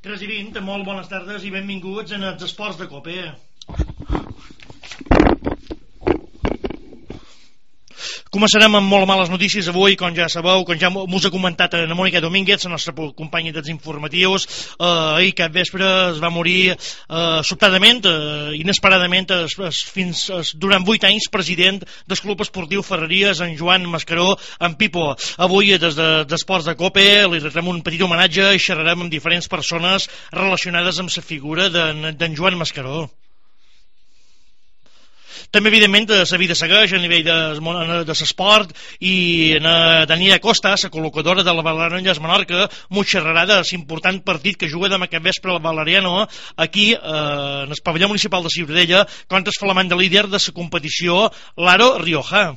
3 i 20, molt bones tardes i benvinguts en els esports de COPE. Començarem amb molt males notícies avui, com ja sabeu, com ja us ha comentat la Mònica Domínguez, la nostra companya dels informatius. Ahir cap vespre es va morir sobtadament, inesperadament, durant 8 anys, president del Club Esportiu Ferreries, en Joan Mascaró, en Pipo. Avui, des d'Esports de COPE, li retrem un petit homenatge i xerrarem amb diferents persones relacionades amb la figura d'en Joan Mascaró. També, evidentment, la vida segueix a nivell de l'esport i Daniela Costa, la col·locadora de la Valeriano Menorca, m'ho xerrarà de l'important partit que juga demà aquest vespre el Valeriano aquí en el pavelló municipal de Ciutadella contra el flamant de líder de la competició, l'Aro Rioja.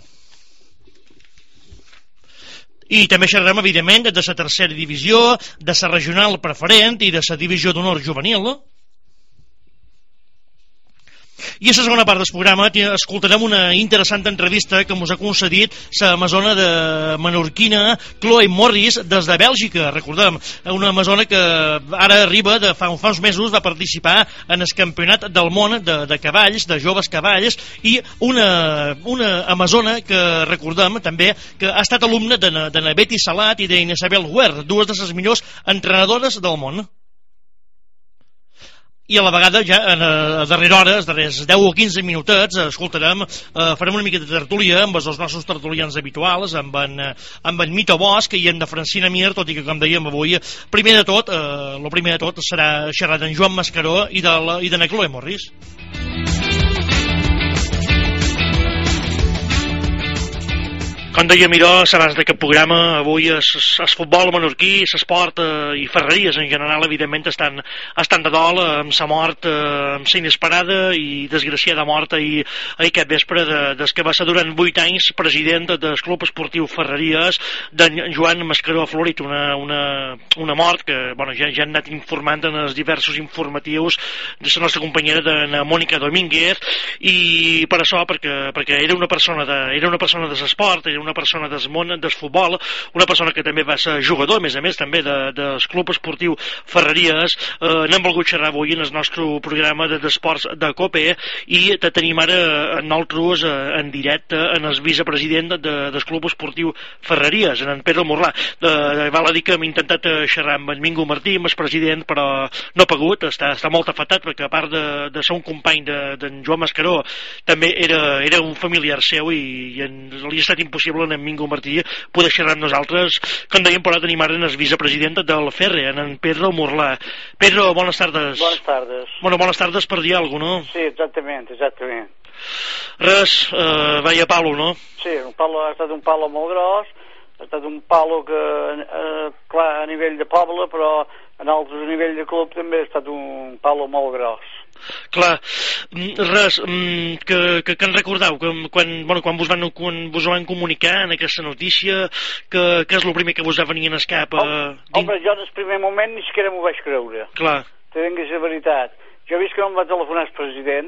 I també xerrarem, evidentment, de la tercera divisió, de la regional preferent i de la divisió d'honor juvenil. I a la segona part del programa escoltarem una interessant entrevista que ens ha concedit l'amazona de menorquina Chloe Morris des de Bèlgica. Recordem, una amazona que ara arriba, fa uns mesos va participar en el campionat del món de cavalls, de joves cavalls, i una amazona que recordem també que ha estat alumna de Betty Salat i d'Isabel Huer, dues de les millors entrenadores del món. I a la vegada, ja a darrera hora, els darrers 10 o 15 minutets, farem una mica de tertúlia amb els nostres tertulians habituals, amb en Mito Bosch i en de Francina Mir, tot i que, com dèiem avui, el primer de tot serà xerrar d'en Joan Mascaró i de na Chloe Morris. Com deia Miró, abans d'aquest programa, avui el futbol menorquí, l'esport i Ferreries en general, evidentment, estan de dol amb la mort, amb la inesperada i desgraciada mort ahir aquest vespre des que va ser durant 8 anys president del Club Esportiu Ferreries, d'en Joan Mascaró Florit, una mort que ja han anat informant en els diversos informatius de la nostra companyera de Mònica Domínguez, i per això, perquè era una persona de l'esport, era una persona del món del futbol, una persona que també va ser jugador, a més també del Club Esportiu Ferreries. N'hem volgut xerrar avui en el nostre programa d'esports de COPE i te tenim ara nosaltres en directe en el vicepresident del Club Esportiu Ferreries, en Pedro Morlà. Val a dir que hem intentat xerrar amb en Mingo Martí, amb el president, però no ha pogut, està molt afectat perquè a part de ser un company d'en Joan Mascaró també era un familiar seu i li ha estat impossible en Mingo Martí poder xerrar amb nosaltres. Com dèiem, però tenim ara el vicepresident del Ferre, en Pedro Morlà. Pedro, bones tardes. Bones tardes. Bueno, bones tardes per dir alguna cosa, no? Sí, exactament. Res, veia palo, no? Sí, ha estat un palo molt gros, ha estat un palo que, clar, a nivell de poble, però en altres a nivell de club també ha estat un palo molt gros. Clar, res, que en recordeu, quan vos van comunicar en aquesta notícia, que és el primer que vos va venir en el cap? Home, jo en el primer moment ni siquiera m'ho vaig creure. Clar. Te digues la veritat. Jo he vist que no em va telefonar el president,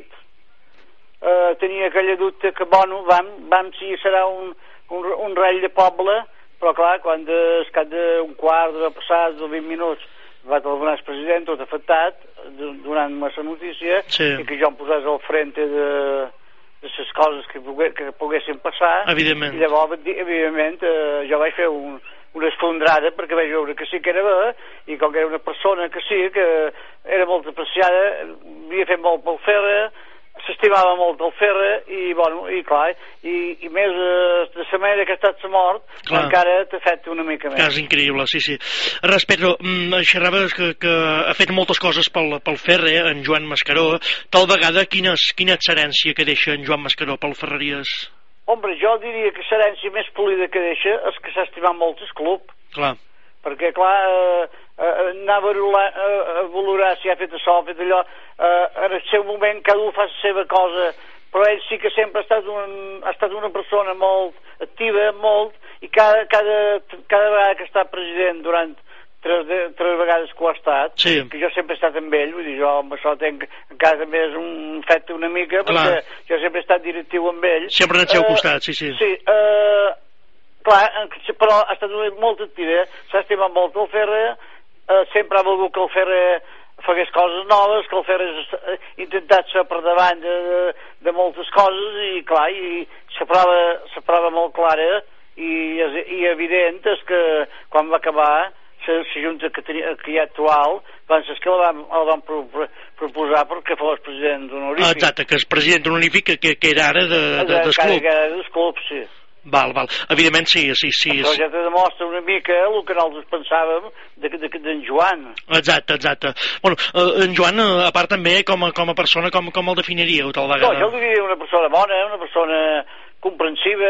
tenia aquella dubte que, bueno, vam si serà un rei de poble, però clar, quan al cap d'un quart d'hora passat, de 20 minuts, va telefonar el president, tot afectat, donant-me la notícia, sí, i que jo em posés al frente de les coses que poguessin passar. Evidentment. I llavors, evidentment, jo vaig fer una esfondrada perquè vaig veure que sí que era bé, i com que era una persona que sí, que era molt apreciada, havia fet molt pel Ferre, s'estimava molt el Ferre, i bueno, i clar, i més de la manera que ha estat la mort, clar, encara t'ha fet una mica més. És increïble, sí. Res, Pedro, xerraves que ha fet moltes coses pel Ferre, en Joan Mascaró. Tal vegada, quina és l'herència que deixa en Joan Mascaró pel Ferreries? Hombre, jo diria que l'herència més polida que deixa és que s'ha estimat molt el club. Clar. Perquè, clar, anar a valorar si ha fet això, ha fet allò, en el seu moment cada un fa la seva cosa, però ell sí que sempre ha estat una persona molt activa, i cada vegada que ha estat president durant tres vegades que ho ha estat, sí, que jo sempre he estat amb ell, vull dir, jo amb això encara també és un fet una mica, perquè jo sempre he estat directiu amb ell. Sempre al seu costat, sí. Sí, clar, però ha estat molt activa, s'ha estimat molt el Ferre, sempre ha volgut que el Ferrer fegués coses noves, que el Ferrer ha intentat ser per davant de moltes coses, i clar, i la prova molt clara i evident és que quan va acabar la junta que hi ha actual, doncs és que la van proposar perquè fos president honorífic. Exacte, que és president honorífic, que era ara d'esclub. Que era d'esclub, sí. Val, evidentment sí. Però ja te demostra una mica el que nosaltres pensàvem d'en Joan. Exacte. Bueno, en Joan, a part també, com a persona, com el definiríeu tal vegada? No, jo el diria una persona bona, una persona comprensiva,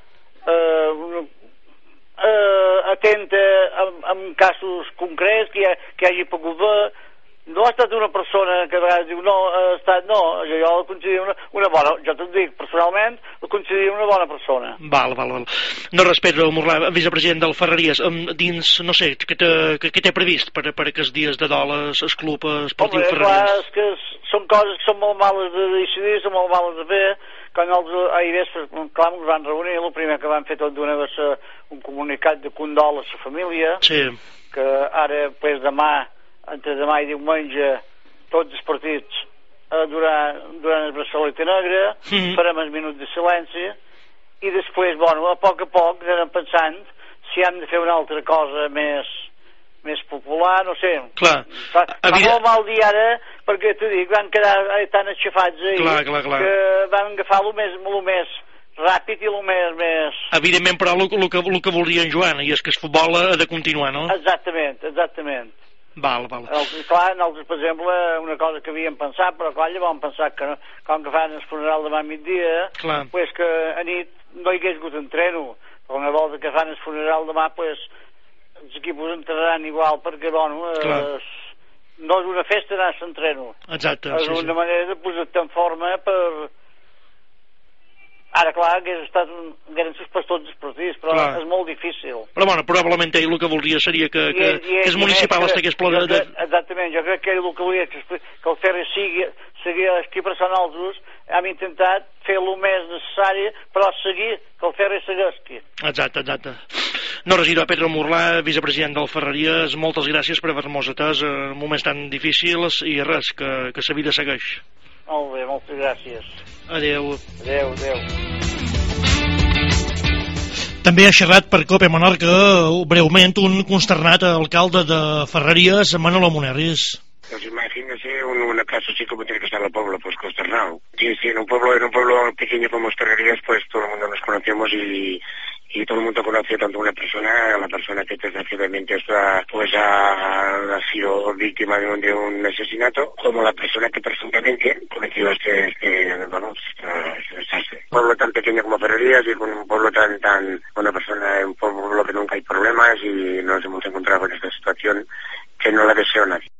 atenta en casos concrets que hagi pogut ver. No ha estat una persona que a vegades diu jo el considero una bona, jo te'n dic personalment, el considero una bona persona. Val. No res, Pedro Morlà, vicepresident del Ferreries, dins, no sé, què té previst per aquests dies de dol al Club Esportiu Ferreries? Clar, és que són coses que són molt males de decidir, són molt males de fer. Quan els ahir clar, ens van reunir, el primer que van fer tot d'una va ser un comunicat de condol a la família, sí. Que ara, pues, entre demà i diumenge, tots els partits durant el braçalet negre, farem els minuts de silenci, i després, bueno, a poc anem pensant si hem de fer una altra cosa més popular, no sé. Clar. Fa molt mal dir ara, perquè t'ho dic, van quedar tan aixafats ahir, clar. que van agafar el més ràpid i el més... Evidentment, però el que voldria en Joan, i és que el futbol ha de continuar, no? Exactament. Val. Clar, nosaltres, per exemple, una cosa que havíem pensat, però clar, llavors vam pensar que com que fan el funeral demà a migdia, pues que a nit no hi hagués hagut entreno, però una volta que fan el funeral demà, pues els equips entrenaran igual, perquè, bueno, no és una festa anar a l'entreno. Exacte. És una manera de posar-te en forma per... Ara, clar, hagueren suspès tots els partits, però és molt difícil. Però, bueno, probablement ell el que voldria seria que el municipal estigués ple de... Exactament, jo crec que ell el que volia que el Ferrer sigui aquí per Sant Altres, hem intentat fer el més necessari, però seguir que el Ferrer segueix aquí. Exacte. No, regidor Pedro Morlà, vicepresident del Ferreries, moltes gràcies per haver-nos atès en moments tan difícils i res, que la vida segueix. Molt bé, moltes gràcies. Adéu. També ha xerrat per Cope Menorca breument un consternat alcalde de Ferreries, Manolo Monerris. Pues imagínese una casa así como tiene que estar el pueblo, pues consternado. Sí, en un pueblo pequeño como Ferrerías, pues todo el mundo nos conocemos y todo el mundo conoce tanto una persona, la persona que desgraciadamente ha sido víctima de un asesinato, como la persona que presuntamente cometió este desastre. Un pueblo tan pequeño como Ferrerías y con un pueblo un pueblo que nunca hay problemas, y nos hemos encontrado en esta situación que no la deseo a nadie.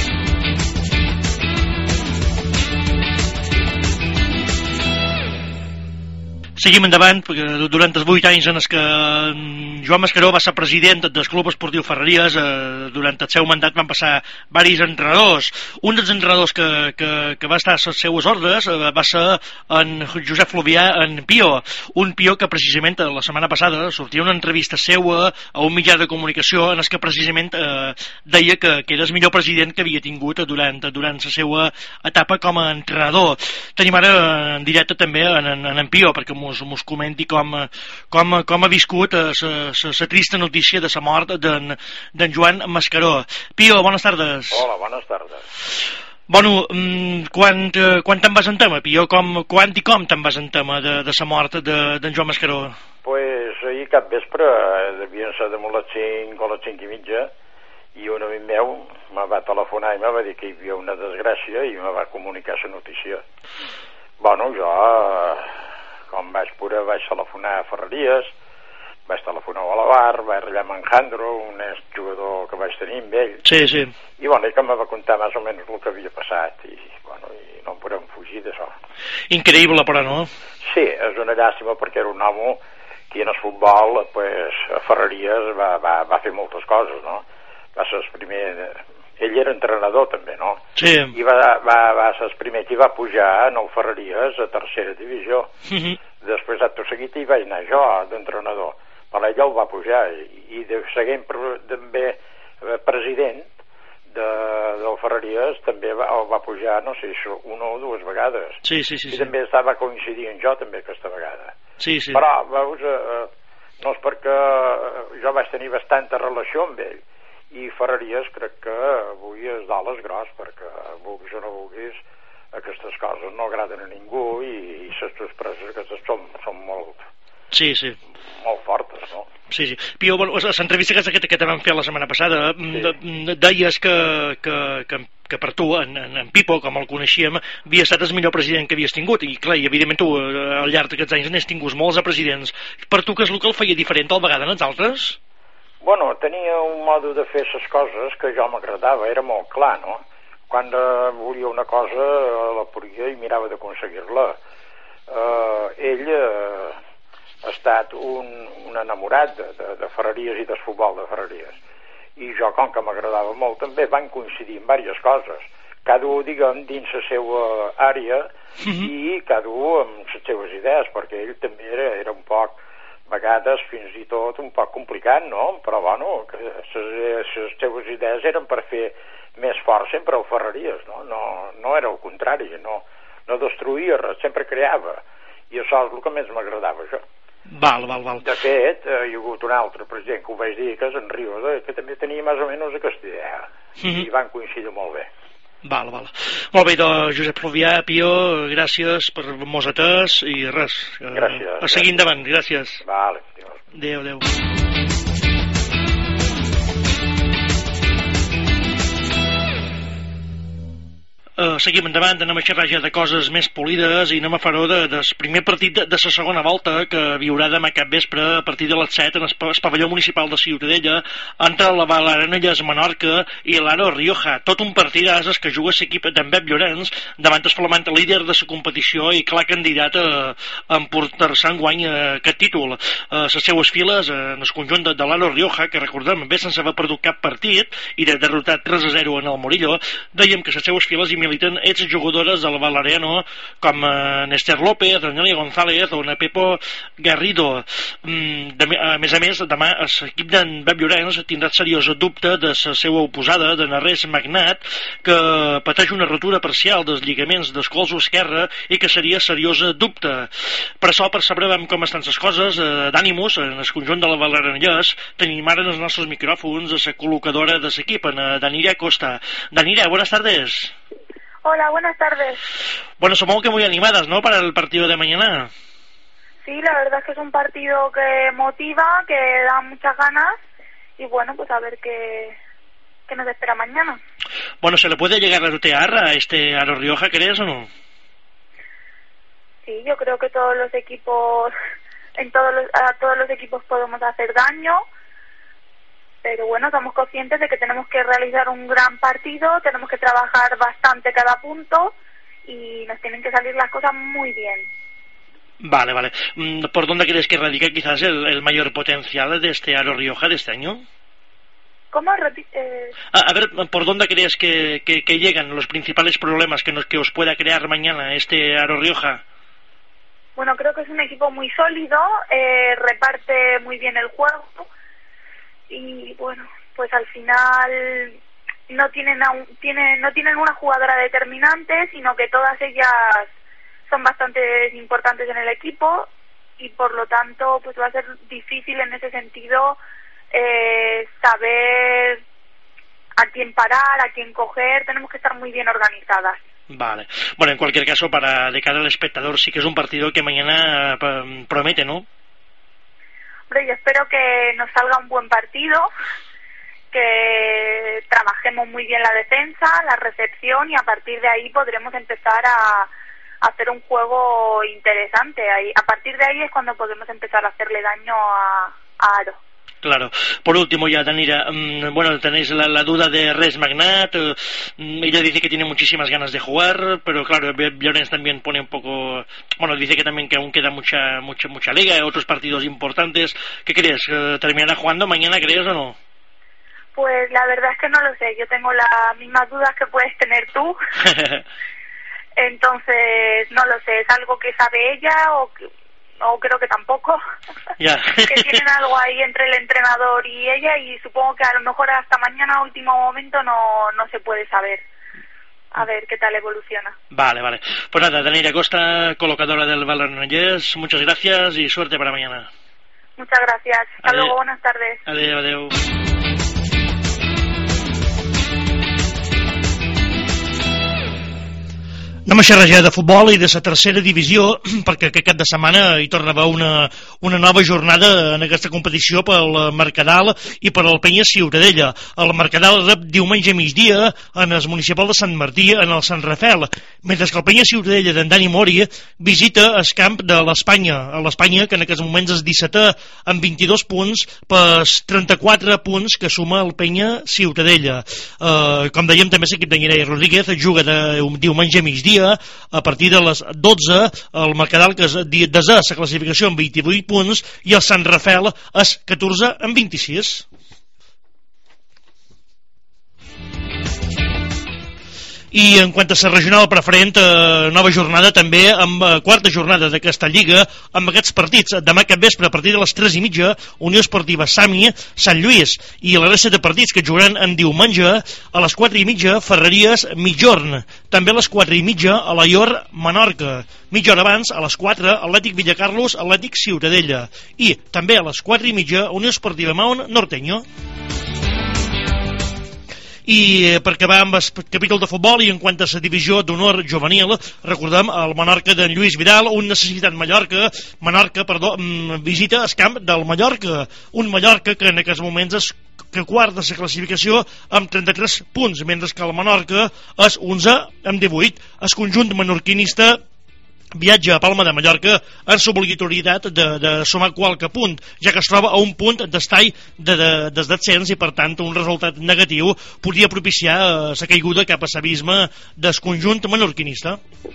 Seguim endavant, perquè durant els 8 anys en els que Joan Mascaró va ser president del Club Esportiu Ferreries, durant el seu mandat van passar diversos entrenadors. Un dels entrenadors que va estar a les seues ordres va ser en Josep Fluvià, en Pio, un Pio que precisament la setmana passada sortia una entrevista seua a un mitjà de comunicació en el que precisament deia que era el millor president que havia tingut durant la seva etapa com a entrenador. Tenim ara en directe també en Pio, perquè mos comenti com ha viscut la trista notícia de la mort d'en Joan Mascaró. Pio, bones tardes. Hola, bones tardes. Bueno, quan te'n vas en tema, Pio? Quan i com te'n vas en tema de la mort d'en Joan Mascaró? Pues ahir cap vespre, devien ser damunt les 5 o les 5 i mitja, i un amic meu me va telefonar i me va dir que hi havia una desgràcia i me va comunicar la notícia. Bueno, jo, com vaig telefonar a Ferreries, vaig telefonar a l'Avar, vaig arreglar amb en Jandro, un jugador que vaig tenir amb ell. Sí. I bueno, que me va contar més o menys el que havia passat, i bueno, i no en podem fugir d'això. Increïble, però, no? Sí, és una llàstima perquè era un home que en el futbol, pues, a Ferreries va fer moltes coses, no? Va ser el primer... Ell era entrenador també, no? Sí. I va ser el primer que va pujar en el Ferreries a tercera divisió. Després, acte seguit, hi vaig anar jo d'entrenador. Però ell el va pujar, i seguint també president del Ferreries també el va pujar, no sé, una o dues vegades. Sí. I també va coincidir amb jo també aquesta vegada. Sí. Però, veus, no és perquè jo vaig tenir bastanta relació amb ell, i Ferreries crec que avui és d'ales gros, perquè vulguis o no vulguis, aquestes coses no agraden a ningú, i les sorpreses aquestes són molt... Sí. molt fortes, no? Sí. Pio, bueno, l'entrevista que te vam fer la setmana passada, deies que per tu, en Pipo, com el coneixíem, havia estat el millor president que havies tingut, i clar, i evidentment tu al llarg d'aquests anys n'has tingut molts de presidents. Per tu, què és el que el feia diferent tal vegada en els altres? Bueno, tenia un modo de fer les coses que jo m'agradava, era molt clar, no? Quan volia una cosa la podia i mirava d'aconseguir-la. Ell ha estat un enamorat de Ferreries i del futbol de Ferreries, i jo, com que m'agradava molt, també van coincidir en diverses coses, cada un, diguem, dins la seva àrea, i cada un amb les seves idees, perquè ell també era un poc, a vegades fins i tot un poc complicat, no? Però bueno, les seves idees eren per fer més fort sempre el Ferreries, no era el contrari, no destruïa res, sempre creava, i això és el que més m'agradava, això. Val. De fet, hi ha hagut un altre president que ho vaig dir, que és en Ríos, que també tenia més o menys aquesta idea, i van coincidir molt bé. Val. Molt bé, doncs, Josep Fluvià, Pio, gràcies per mos atès, i res, gràcies, a seguir endavant, gràcies. Vale. Adéu. Seguim endavant, anem a xerrar ja de coses més polides i anem a fer-ho del primer partit de la segona volta que viurà demà cap vespre a partir de les 7 en el pavelló municipal de Ciutadella entre la Balaranelles Menorca i l'Aro Rioja. Tot un partidàs que juga l'equip d'en Pep Llorenç davant el flamant líder de la competició i clar candidat a emportar-se enguany aquest títol. Les seues files en el conjunt de l'Aro Rioja, que recordem bé sense haver perdut cap partit i de derrotat 3-0 en el Morillo, dèiem que les seues files hi militen exjugadores del Valeriano com Néstor López, Daniela González o Pepo Garrido. A més, demà l'equip d'en Pep Llorenç tindrà seriós dubte de la seva oposada, de Narrés Magnat, que pateix una rotura parcial dels lligaments del colze esquerre i que seria seriós dubte. Per això, per saber com estan les coses, d'ànimus, en el conjunt de la Valerianellès, tenim ara en els nostres micròfons a la col·locadora de l'equip, en Danira Costa. Danira, buenas tardes. Hola, buenas tardes. Bueno, supongo que muy animadas, ¿no?, para el partido de mañana. Sí, la verdad es que es un partido que motiva, que da muchas ganas y bueno, pues a ver qué nos espera mañana. Bueno, ¿se le puede llegar a rotear a este Aro Rioja, crees o no? Sí, yo creo que todos los equipos, a todos los equipos podemos hacer daño. Pero bueno, somos conscientes de que tenemos que realizar un gran partido, tenemos que trabajar bastante cada punto y nos tienen que salir las cosas muy bien. Vale. ¿Por dónde crees que radica quizás el mayor potencial de este Aro Rioja de este año? ¿Cómo? A ver, ¿por dónde crees que llegan los principales problemas que os pueda crear mañana este Aro Rioja? Bueno, creo que es un equipo muy sólido, reparte muy bien el juego. Y bueno, pues al final no tienen una jugadora determinante, sino que todas ellas son bastante importantes en el equipo y por lo tanto pues va a ser difícil en ese sentido saber a quién parar, a quién coger. Tenemos que estar muy bien organizadas. Vale. Bueno, en cualquier caso, de cara al espectador sí que es un partido que mañana promete, ¿no? Hombre, yo espero que nos salga un buen partido, que trabajemos muy bien la defensa, la recepción y a partir de ahí podremos empezar a hacer un juego interesante. A partir de ahí es cuando podemos empezar a hacerle daño a Aro. Claro. Por último ya, Danira, bueno, tenéis la duda de Res Magnat, ella dice que tiene muchísimas ganas de jugar, pero claro, Llorenç también pone un poco, bueno, dice que también que aún queda mucha liga, otros partidos importantes. ¿Qué crees? ¿Terminará jugando mañana, crees o no? Pues la verdad es que no lo sé, yo tengo las mismas dudas que puedes tener tú. Entonces, no lo sé, es algo que sabe ella o creo que tampoco, que tienen algo ahí entre el entrenador y ella, y supongo que a lo mejor hasta mañana a último momento no se puede saber. A ver qué tal evoluciona. Vale. Pues nada, Daneira Costa, colocadora del Granollers, muchas gracias y suerte para mañana. Muchas gracias. Hasta luego, buenas tardes. Adeu. Anem a xerrar de futbol i de la tercera divisió, perquè aquest cap de setmana hi torna a haver una nova jornada en aquesta competició pel Mercadal i per el Penya Ciutadella. El Mercadal rep diumenge a migdia en el municipal de Sant Martí, en el Sant Rafel, mentre que el Penya Ciutadella d'en Dani Mori visita el camp de l'Espanya, que en aquests moments és 17è amb 22 punts per 34 punts que suma el Penya Ciutadella. Com dèiem, també l'equip de Mireia Rodríguez juga diumenge a migdia a partir de les 12, el Mercadal, que és desè la classificació amb 28 punts, i el Sant Rafel és 14 amb 26. I en quant a la regional preferent, nova jornada també amb quarta jornada d'aquesta lliga, amb aquests partits demà cap vespre a partir de les 3:30, Unió Esportiva Sami, Sant Lluís, i la resta de partits que jugaran en diumenge a les 4:30, Ferreries Migjorn, també a les 4:30 a la Ior Menorca, mitja hora abans a les 4 Atlètic Villacarlos, Atlètic Ciutadella, i també a les 4:30 Unió Esportiva Maón Norteño. I per acabar amb el capítol de futbol i en quant a la divisió d'honor juvenil, recordem el Menorca d'en Lluís Vidal, un necessitat Menorca, visita el camp del Mallorca, un Mallorca que en aquests moments és que quart de la classificació amb 33 punts, mentre que el Menorca és 11 amb 18. El conjunt menorquinista viatja a Palma de Mallorca en l'obligatorietat de sumar qualque punt, ja que es troba a un punt d'estall de descens i per tant un resultat negatiu podria propiciar la caiguda cap a l'abisme del conjunt menorquinista.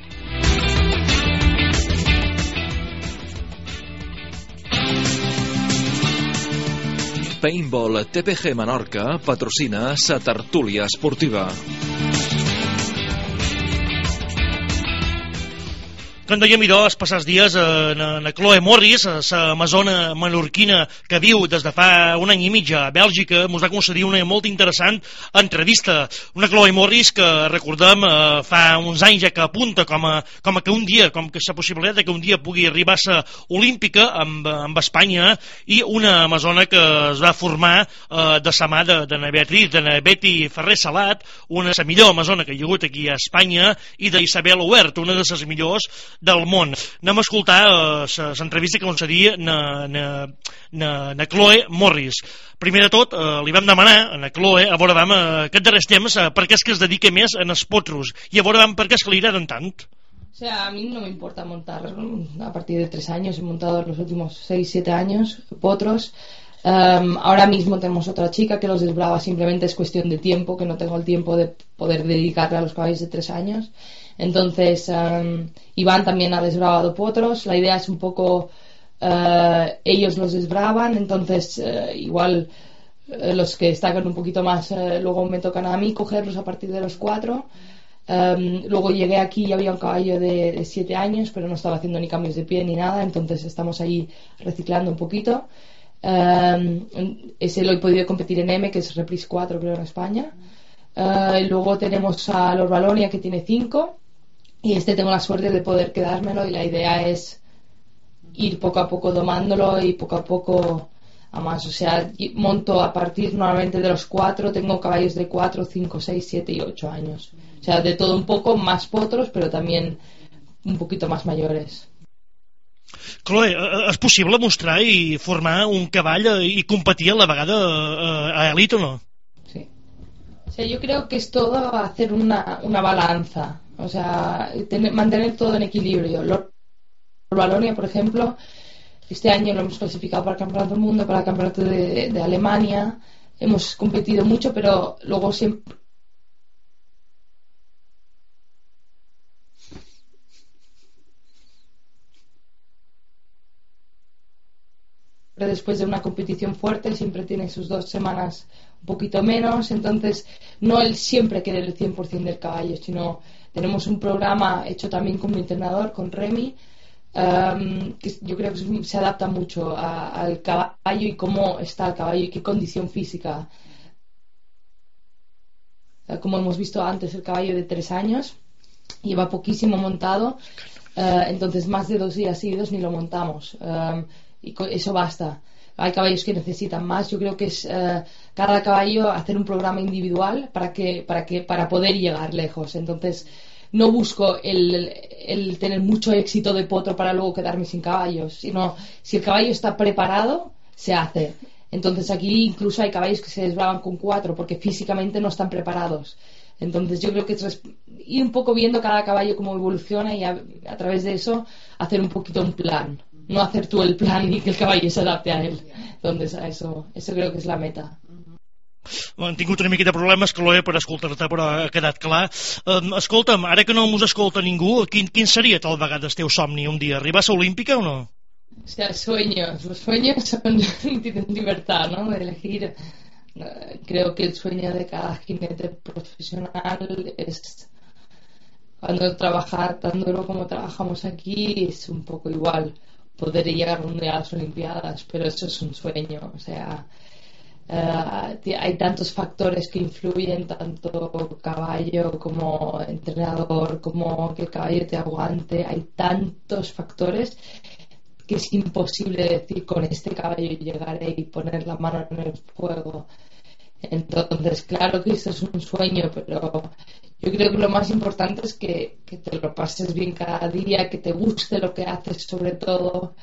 Paintball TPG Menorca patrocina la tertúlia esportiva. Com dèiem, els passats dies en Chloe Morris, la amazona menorquina que viu des de fa un any i mig a Bèlgica, ens va concedir una molt interessant entrevista. Una Chloe Morris que, recordem, fa uns anys ja que apunta com que un dia, com que la possibilitat que un dia pugui arribar a ser olímpica amb Espanya, i una amazona que es va formar de la mà de Betty Ferrer Salat, la millor amazona que hi ha hagut aquí a Espanya, i d'Isabel Huert, una de les millors del món. Anem a escoltar l'entrevista que concedia na Chloe Morris. Primer de tot, li vam demanar a Chloe, a veure aquests darrers temps, per què és que es dedica més en els potros, i a veure per què és que li agraden tant. O sea, a mí no me importa montar a partir de 3 años, he montado los últimos 6-7 años potros. Ahora mismo tenemos otra chica que los desbrava, simplemente es cuestión de tiempo, que no tengo el tiempo de poder dedicarle a los caballos de 3 años. Entonces Iván también ha desbravado potros. La idea es un poco ellos los desbravan, entonces igual los que destacan un poquito más luego me tocan a mí cogerlos a partir de los 4. Luego llegué aquí y había un caballo de 7 años, pero no estaba haciendo ni cambios de pie ni nada, entonces estamos ahí reciclando un poquito. Ese lo he podido competir en M, que es Reprise 4 creo en España. Luego tenemos a Lord Valonia, que tiene 5, y tengo la suerte de poder quedármelo, y la idea es ir poco a poco domándolo y poco a poco a más. O sea, monto a partir normalmente de los 4, tengo caballos de 4, 5, 6, 7 y 8 años. O sea, de todo un poco, más potros, pero también un poquito más mayores. Chloe, és possible mostrar i formar un cavall i competir a la vegada a elit o no? Sí. O sea, yo creo que es todo hacer una balanza. O sea, mantener todo en equilibrio. Lord Valonia, por ejemplo, este año lo hemos clasificado para el Campeonato del Mundo, para el Campeonato de Alemania. Hemos competido mucho, pero luego siempre después de una competición fuerte siempre tiene sus 2 semanas un poquito menos, entonces no él siempre quiere el 100% del caballo, sino tenemos un programa hecho también con mi entrenador, con Remy, que yo creo que se adapta mucho al caballo y cómo está el caballo y qué condición física. Como hemos visto antes, el caballo de 3 años lleva poquísimo montado, entonces más de 2 días seguidos ni lo montamos, y eso basta. Hay caballos que necesitan más. Yo creo que es cada caballo hacer un programa individual para poder llegar lejos. Entonces no busco el tener mucho éxito de potro para luego quedarme sin caballos, sino si el caballo está preparado, se hace. Entonces aquí incluso hay caballos que se desbravan con 4 porque físicamente no están preparados. Entonces yo creo que es ir un poco viendo cada caballo cómo evoluciona y a través de eso hacer un poquito un plan. No hacer tú el plan y que el caballo se adapte a él. Entonces eso creo que és la meta. Han tingut una mica de problemes, Chloe, per escoltar-te, però ha quedat clar. Escolta'm, ara que no mos escolta ningú, quin seria tal vegada el teu somni un dia? Arribar a ser olímpica o no? O sea, los sueños son tienen libertad, ¿no? De elegir. Creo que el sueño de cada jinete profesional es, cuando trabajar tan duro como trabajamos aquí, es un poco igual. Poder llegar un día a las Olimpiadas, pero eso es un sueño. O sea, hay tantos factores que influyen, tanto caballo como entrenador, como que el caballo te aguante. Hay tantos factores que es imposible decir con este caballo llegaré y poner la mano en el fuego. Entonces, claro que esto es un sueño, pero yo creo que lo más importante es que te lo pases bien cada día, que te guste lo que haces sobre todo,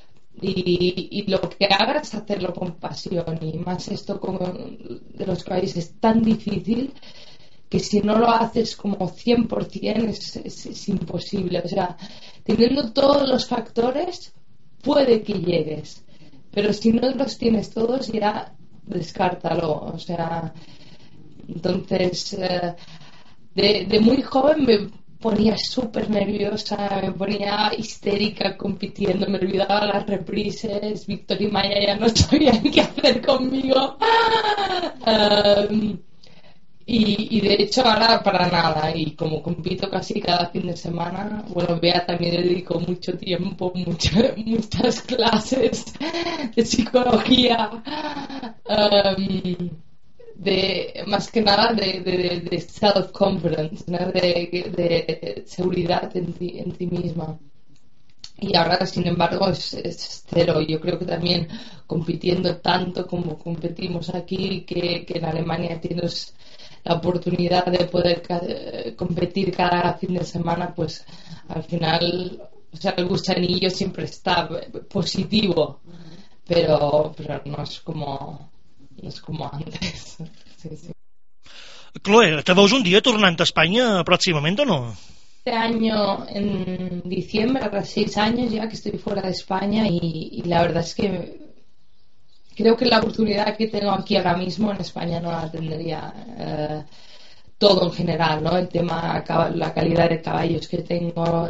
y lo que hagas, hacerlo con pasión. Y más esto de los caballos es tan difícil que si no lo haces como 100% es imposible. O sea, teniendo todos los factores puede que llegues, pero si no los tienes todos ya descártalo. O sea, entonces de muy joven me ponía súper nerviosa, me ponía histérica compitiendo, me olvidaba las reprises, Víctor y Maya ya no sabían qué hacer conmigo. Y de hecho ahora para nada, y como compito casi cada fin de semana, bueno, Bea también dedico mucho tiempo, muchas clases de psicología, más que nada de self-confidence, ¿no? de seguridad en ti misma. Y ahora, sin embargo, es cero. Yo creo que también compitiendo tanto como competimos aquí, que en Alemania tienes la oportunidad de poder competir cada fin de semana, pues al final, o sea, el gusanillo siempre está positivo, pero no es como antes. Sí. Chloe, te veus un dia tornant a Espanya pròximament o no? Este año, en diciembre, hace 6 años ya que estoy fuera de España, y la verdad es que creo que la oportunidad que tengo aquí ahora mismo en España no la tendría. Todo en general, ¿no? El tema, la calidad de caballos que tengo,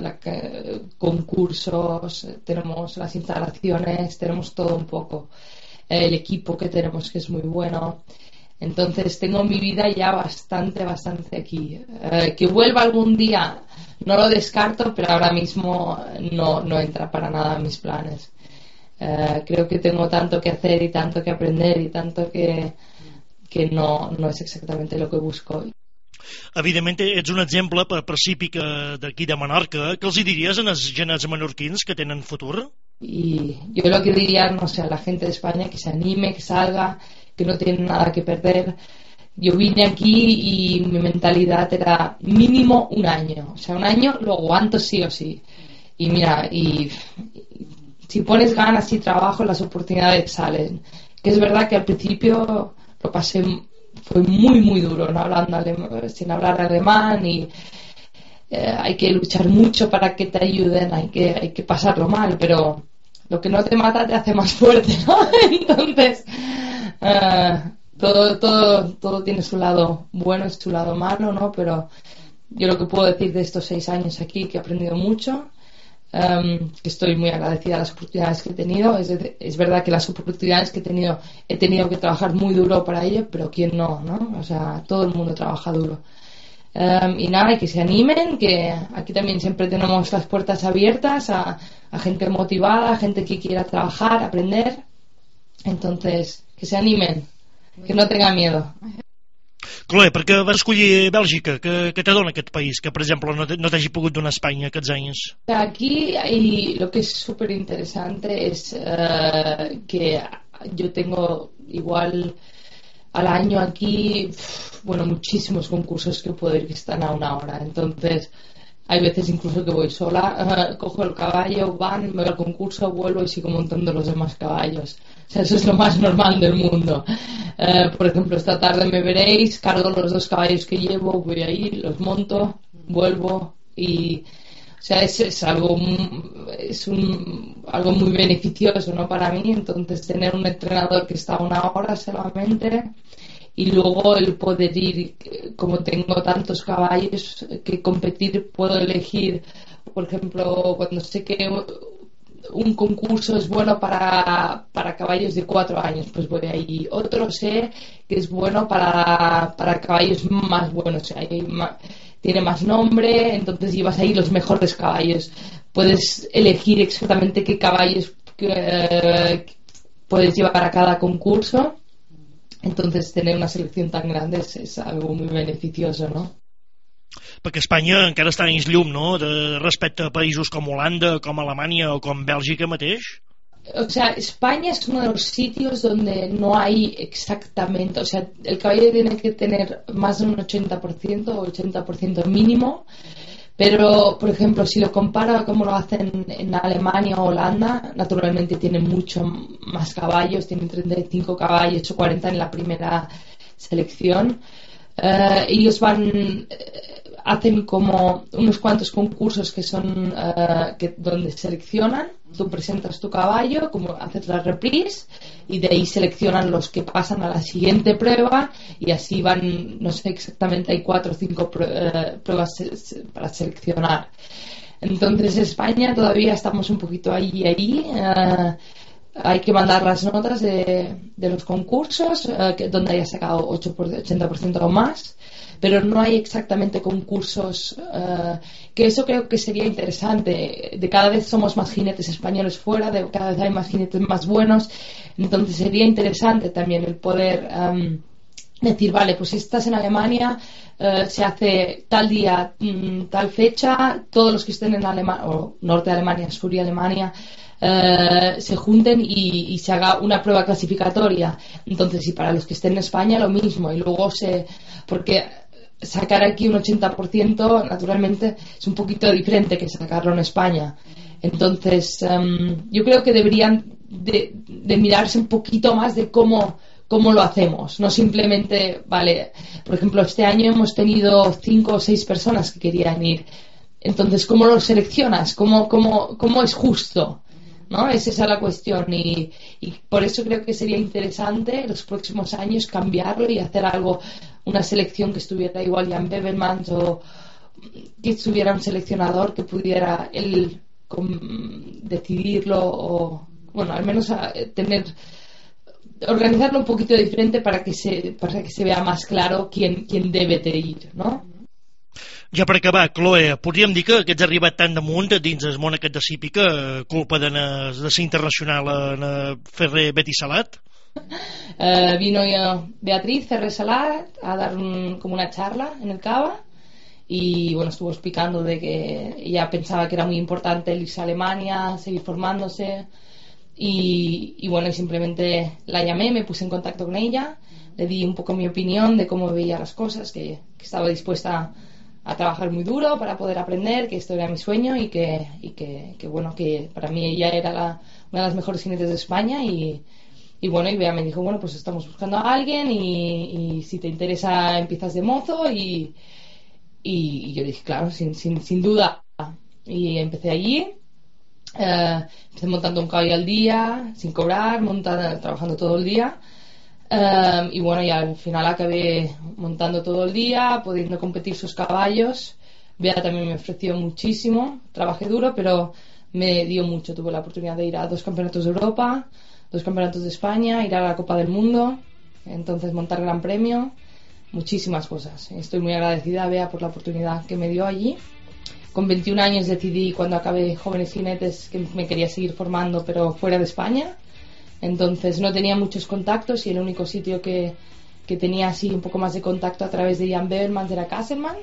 concursos, tenemos las instalaciones, tenemos todo un poco. El equipo que tenemos, que es muy bueno. Entonces tengo mi vida ya bastante aquí. Que vuelva algún día, no lo descarto, pero ahora mismo no entra para nada en mis planes. Creo que tengo tanto que hacer y tanto que aprender y tanto que no es exactamente lo que busco. Evidentment ets un exemple per Cípica d'aquí de Menorca. Què els hi diries a els genets menorquins que tenen futur? Y yo lo que diría, no sé, a la gente de España que se anime, que salga, que no tiene nada que perder. Yo vine aquí y mi mentalidad era mínimo un año. O sea, un año lo aguanto sí o sí. Y mira, y si pones ganas y trabajo, las oportunidades salen. Que es verdad que al principio lo pasé, fue muy duro, no sin hablar alemán, y hay que luchar mucho para que te ayuden, hay que pasarlo mal, pero lo que no te mata te hace más fuerte, ¿no? Entonces todo tiene su lado bueno y su lado malo, ¿no? Pero yo lo que puedo decir de estos 6 años aquí, que he aprendido mucho, que estoy muy agradecida a las oportunidades que he tenido. Es verdad que las oportunidades que he tenido que trabajar muy duro para ello, pero ¿quién no? O sea, todo el mundo trabaja duro. Y nada, y que se animen, que aquí también siempre tenemos las puertas abiertas a gente motivada, a gente que quiera trabajar, aprender. Entonces, que se animen, que no tengan miedo. Chloe, per què vas escollir Bèlgica? Què te dona aquest país que, per exemple, no t'hagi pogut donar Espanya aquests anys? Aquí lo que es súper interesante es que yo tengo igual al año aquí, bueno, muchísimos concursos que puedo ir que están a una hora. Entonces, hay veces incluso que voy sola, cojo el caballo, me voy al concurso, vuelvo y sigo montando los demás caballos. O sea, eso es lo más normal del mundo. Por ejemplo, esta tarde me veréis, cargo los 2 caballos que llevo, voy ahí, los monto, vuelvo y... O sea, es algo algo muy beneficioso, ¿no? Para mí. Entonces, tener un entrenador que está a una hora solamente y luego el poder ir, como tengo tantos caballos que competir, puedo elegir, por ejemplo, cuando sé que un concurso es bueno para caballos de 4 años, pues voy ahí. Otro sé que es bueno para caballos más buenos, o sea, tiene más nombre, entonces llevas ahí los mejores caballos. Puedes elegir exactamente qué caballos puedes llevar a cada concurso. Entonces, tener una selección tan grande es algo muy beneficioso, ¿no? Perquè Espanya encara està en llum, no?, respecte a països com Holanda, com Alemanya o com Bèlgica mateix. O sea, España es uno de los sitios donde no hay exactamente, o sea, el caballo tiene que tener más de un 80% o 80% mínimo, pero, por ejemplo, si lo comparo a cómo lo hacen en Alemania o Holanda, naturalmente tienen mucho más caballos, tienen 35 caballos o 40 en la primera selección. Ellos hacen como unos cuantos concursos que son donde seleccionan, tú presentas tu caballo, como haces la reprise y de ahí seleccionan los que pasan a la siguiente prueba y así van, no sé exactamente, hay 4 o 5 pruebas para seleccionar. Entonces España todavía estamos un poquito ahí. Hay que mandar las notas de los concursos donde haya sacado 80% o más, pero no hay exactamente concursos que eso creo que sería interesante. De cada vez somos más jinetes españoles fuera, de cada vez hay más jinetes más buenos, entonces sería interesante también el poder decir, vale, pues si estás en Alemania, se hace tal día, tal fecha, todos los que estén en Alemania o norte de Alemania, sur de Alemania, se junten y se haga una prueba clasificatoria. Entonces, y para los que estén en España lo mismo, y luego porque sacar aquí un 80% naturalmente es un poquito diferente que sacarlo en España. Entonces yo creo que deberían de mirarse un poquito más de cómo lo hacemos, no simplemente, vale, por ejemplo este año hemos tenido 5 o 6 personas que querían ir, entonces ¿cómo lo seleccionas? ¿Cómo es justo? ¿No? Esa es la cuestión y por eso creo que sería interesante los próximos años cambiarlo y hacer una selección que estuviera igual Jan Bevermans o que estuviera un seleccionador que pudiera él decidirlo o bueno, al menos organizarlo un poquito diferente para que se vea más claro quién debe de ir, ¿no? Ja per acabar, Chloe, podríem dir que ets arribat tan damunt dins el món aquest de Hípica culpa de ser internacional en Ferrer Betty Salat? Vino Beatriz Ferrer Salat a dar como una charla en el Cava y bueno, estuvo explicando de que ella pensaba que era muy importante el irse a Alemania, seguir formándose y bueno, y simplemente la llamé, me puse en contacto con ella, le di un poco mi opinión de cómo veía las cosas, que estaba dispuesta a trabajar muy duro para poder aprender, que esto era mi sueño y que bueno, que para mí ella era una de las mejores jinetes de España y bueno, y Bea me dijo, bueno, pues estamos buscando a alguien y si te interesa empiezas de mozo y yo dije, claro, sin duda, y empecé allí, empecé montando un caballo al día, sin cobrar, trabajando todo el día. Y bueno, y al final acabé montando todo el día, pudiendo competir sus caballos. Bea también me ofreció muchísimo, trabajé duro, pero me dio mucho. Tuve la oportunidad de ir a 2 campeonatos de Europa, 2 campeonatos de España, ir a la Copa del Mundo, entonces montar Gran Premio. muchísimas cosas. Estoy muy agradecida a Bea por la oportunidad que me dio allí. Con 21 años decidí, cuando acabé Jóvenes Jinetes, que me quería seguir formando, pero fuera de España. Entonces no tenía muchos contactos y el único sitio que tenía así un poco más de contacto a través de Jan Bevermans era Castleman.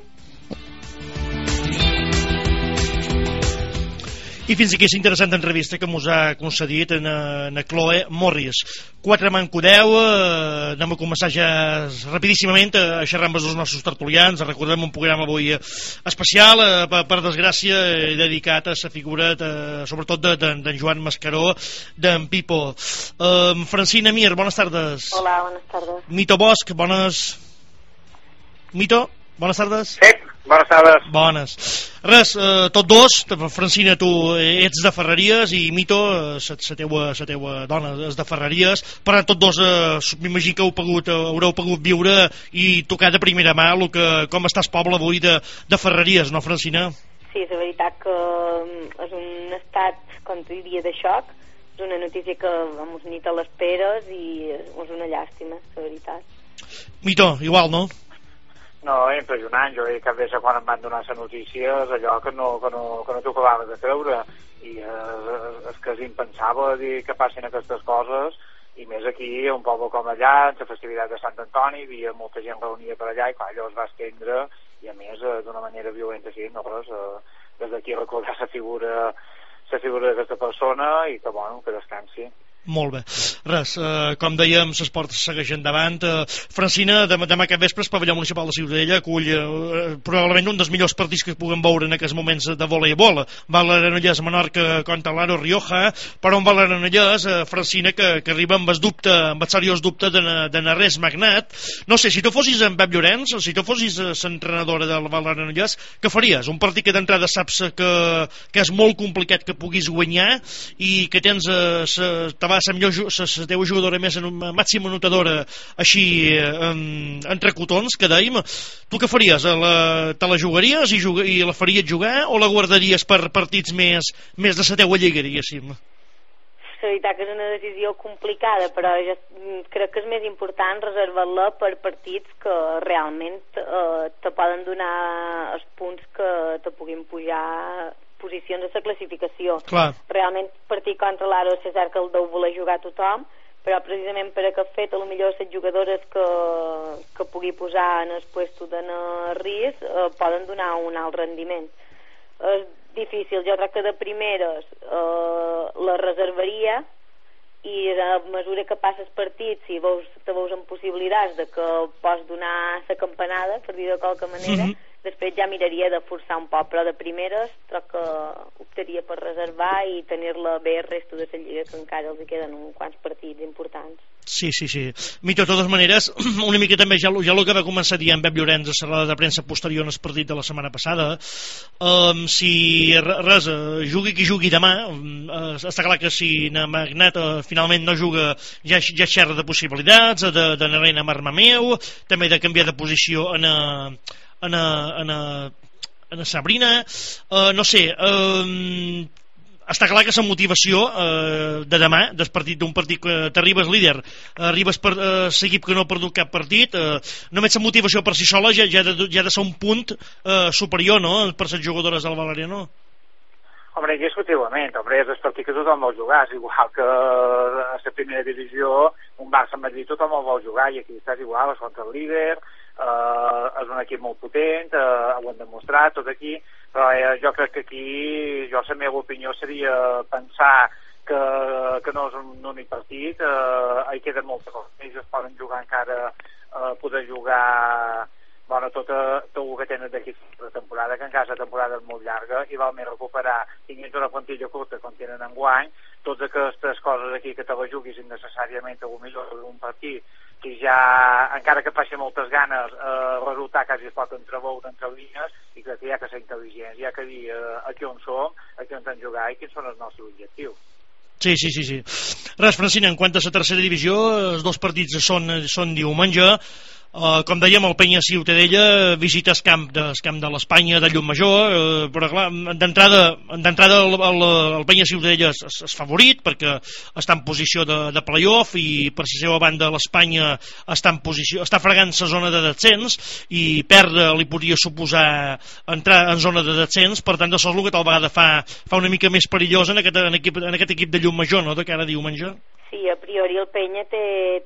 I fins aquí l'interessant entrevista que mos ha concedit en Chloe Morris. 4 mancodeu, anem a començar ja rapidíssimament a xerrar amb els nostres tertulians. Recordem un programa avui especial, per desgràcia, dedicat a la figura, sobretot d'en Joan Mascaró, d'en Pipo. Francina Mir, bones tardes. Hola, buenas tardes. Mito Bosch, bones... Mito, bones tardes. Sí, bones tardes. Bones. Res, tots dos, Francina, tu ets de Ferreries i Mito, la teua dona és de Ferreries, però tots dos m'imagino que haureu pogut viure i tocar de primera mà com està el poble avui de Ferreries, no, Francina? Sí, és veritat que és un estat, com tu diria, de xoc. És una notícia que vamos, ni te l'esperes i és una llàstima, és veritat. Mito, igual, no? No, impressionant. Jo cap vegada quan em van donar la notícia és allò que no t'ho acabava de creure i és que és impensable dir que passin aquestes coses, i més aquí, un poble com allà, en la festivitat de Sant Antoni, hi havia molta gent reunia per allà i clar, allò es va estendre i a més d'una manera violenta, sí, no res, des d'aquí recordar la figura d'aquesta persona i que, bueno, que descansi. Molt bé. Res, com dèiem, l'esport segueix endavant. Francina, demà aquest vespre el pavelló municipal de Ciutadella acull probablement un dels millors partits que puguem veure en aquests moments de voleibol. Va l'Aranollès Menorca contra l'Aro Rioja, però un Val'Aranollès, Francina, que arriba amb el seriós dubte de Narrés Magnat. No sé, si tu fossis en Pep Llorenç, si tu fossis l'entrenadora del Val'Aranollès, què faries? Un partit que d'entrada saps que és molt complicat que puguis guanyar i que tens va la teva jugadora més màxima anotadora així entre cotons, que dèiem. Tu què faries? Te la jugaries i la faries jugar o la guardaries per partits més de la teua lliga, diguéssim? La veritat que és una decisió complicada, però jo crec que és més important reservar-la per partits que realment te poden donar els punts que te puguin pujar posicions de la classificació. Clar. Realment partit contra l'Aro és cert que el deu voler jugar tothom, però precisament per aquest fet potser les jugadores que pugui posar en el puesto de risc poden donar un alt rendiment. És difícil, jo crec que de primeres la reservaria i a mesura que passes partits, si te veus en possibilitats de que pots donar la campanada, per dir de qualque manera, després ja miraria de forçar un poc, però de primeres crec que optaria per reservar i tenir-la bé el resto de la lliga, que encara els queden uns quants partits importants. Sí. Mito, de totes maneres, una mica també ja el que va començar a dir en Pep Llorenç a la roda de premsa posterior al partit de la setmana passada, si res, jugui qui jugui demà, està clar que si Magnat finalment no juga ja xerra de possibilitats, de Narena Marmameu, també de canviar de posició en Sabrina, no sé, està clar que la motivació de demà, d'un partit que t'arribes líder, arribes per l'equip que no ha perdut cap partit, només la motivació per si sola ja ha de ser un punt superior, no?, per les jugadores del Valeriano. Home, indiscutiblement, és el partit que tothom vol jugar, és igual que a la primera divisió un Barça-Madrid tothom el vol jugar i aquí estàs igual, és contra el líder, és un equip molt potent, ho han demostrat tot aquí, però jo crec que aquí la meva opinió seria pensar que no és un únic partit, hi queden moltes coses, ells es poden jugar encara, poder jugar tot el que tenen d'aquí de temporada, que encara la temporada és molt llarga i val més recuperar, tinguent una plantilla curta com tenen enguany, totes aquestes coses aquí que te la juguis innecessàriament a millor un partit que ja, encara que passi moltes ganes, resultar quasi es pot entreveure entre línies, i crec que hi ha que ser intel·ligents, hi ha que dir aquí on som, aquí on hem de jugar i quins són els nostres objectius. Sí. Res, Francina, en quant a la tercera divisió, els dos partits són diumenge. Com dèiem, el Penya Ciutadella visita el camp de l'Espanya de Llucmajor, però clar, d'entrada el Penya Ciutadella és favorit perquè està en posició de playoff i per la seva banda l'Espanya està fregant la zona de descens i perdre li podria suposar entrar en zona de descens, per tant això és el que tal vegada fa una mica més perillós en aquest equip de Llucmajor, no?, de cara a diumenge. Sí, a priori el Penya té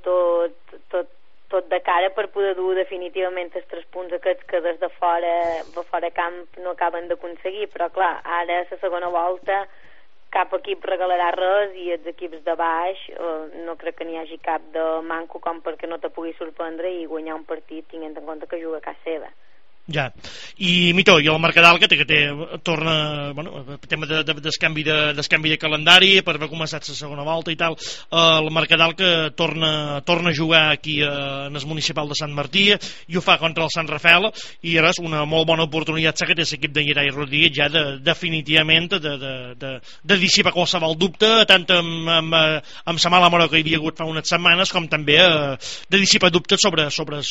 tot de cara per poder dur definitivament els 3 punts aquests que des de fora camp no acaben d'aconseguir, però clar, ara a la segona volta cap equip regalarà res i els equips de baix no crec que n'hi hagi cap de manco com perquè no te pugui sorprendre i guanyar un partit tenint en compte que juga a casa seva. Ja, i Mitó, i el Mercadal que torna, bueno, tema de descanvi de calendari per haver començat la segona volta i tal, el Mercadal que torna a jugar aquí en el municipal de Sant Martí i ho fa contra el Sant Rafael i ara és una molt bona oportunitat que té l'equip de Gerai Rodríguez ja definitivament de dissipar qualsevol dubte tant amb la mala mora que hi havia hagut fa unes setmanes com també de dissipar dubtes sobre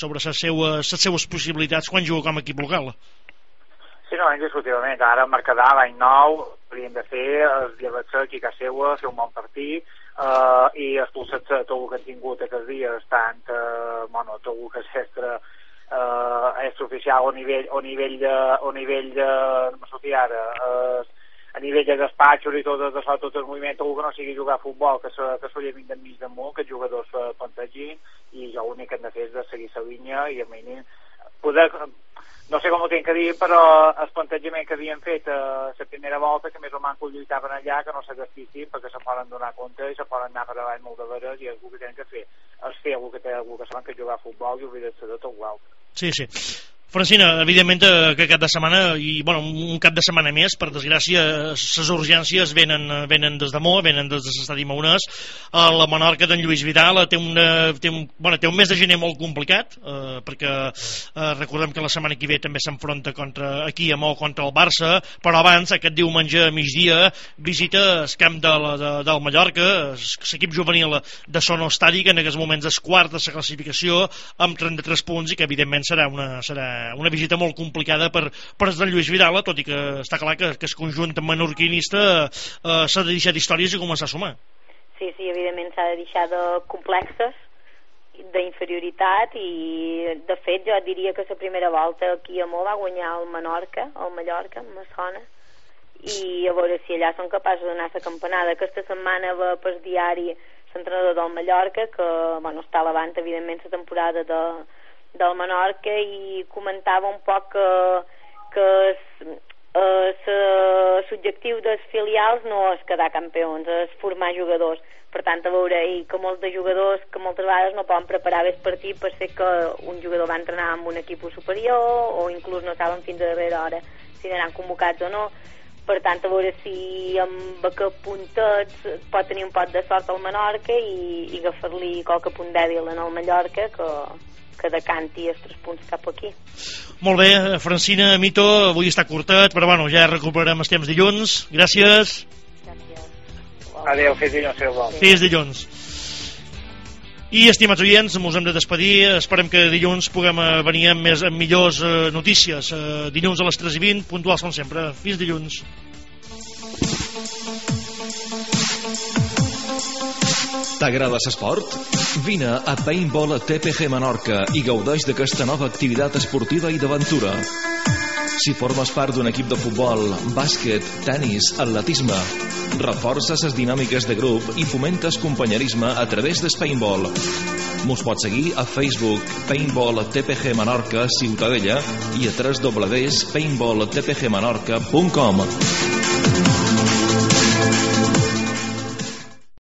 les seues possibilitats quan juga com a equip local. Sí, no, indiscutiblement. Ara el Mercadal, l'any nou, hauríem de fer els llevar-se aquí a casa seva, fer un bon partit i expulsar tot el que han tingut aquests dies, tant tot el que és extraoficial o nivell de no me sortia ara, a nivell de despatxos i tot el moviment, tot el que no sigui jugar a futbol, que s'ho llevin de mig damunt, que els jugadors plantegin, i jo l'únic que hem de fer és de seguir la línia i a mínim poder, no sé com ho tinc que dir, però el plantejament que havien fet la primera volta, que més o menys lluitaven allà, que no se despistin perquè se poden donar compte i se poden anar per avall molt de veres i el que tenen que fer és fer algú que saben que jugar a futbol i oblidar-se de tot l'altre. Sí. Francina, evidentment que cap de setmana i bueno, un cap de setmana més, per desgràcia les urgències venen des de Mo, venen des de l'estadi Maonès. La Menorca d'en Lluís Vidal té un mes de gener molt complicat perquè recordem que la setmana que ve també s'enfronta aquí a Mo contra el Barça, però abans aquest diumenge a migdia visita el camp del Mallorca, l'equip juvenil de Sono Estadi, que en aquests moments és quart de la classificació amb 33 punts i que evidentment serà una visita molt complicada per d'en Lluís Vidal, tot i que està clar que el conjunt menorquinista s'ha de deixar d'històries i començar a sumar. Sí, evidentment s'ha de deixar de complexes, d'inferioritat i de fet jo diria que la primera volta aquí a Mo va guanyar el Mallorca, me sona, i a veure si allà són capaços de donar la campanada. Aquesta setmana va per diari l'entrenador del Mallorca que està elevant evidentment la temporada del Menorca i comentava un poc que l'objectiu dels filials no és quedar campions, és formar jugadors. Per tant, a veure, i que molts de jugadors que moltes vegades no poden preparar bé el partit per ser que un jugador va entrenar amb un equip superior o inclús no saben fins a darrera hora si anaran convocats o no. Per tant, a veure si amb aquest puntet pot tenir un pot de sort al Menorca i agafar-li qualque punt dèbil en el Mallorca que decanti els 3 punts cap aquí. Molt bé, Francina, Mito, avui està curtet, però bueno, ja recuperarem els temps dilluns. Gràcies. Adéu, fins dilluns. Fins dilluns. I, estimats oients, ens hem de despedir. Esperem que dilluns puguem venir amb millors notícies. Dilluns a les 3:20, puntuals com sempre. Fins dilluns. T'agrada l'esport? Vine a Paintball TPG Menorca i gaudeix d'aquesta nova activitat esportiva i d'aventura. Si formes part d'un equip de futbol, bàsquet, tenis, atletisme, reforça les dinàmiques de grup i fomentes companyerisme a través del Paintball. Mos pots seguir a Facebook Paintball TPG Menorca Ciutadella i a www.paintballtpgmenorca.com.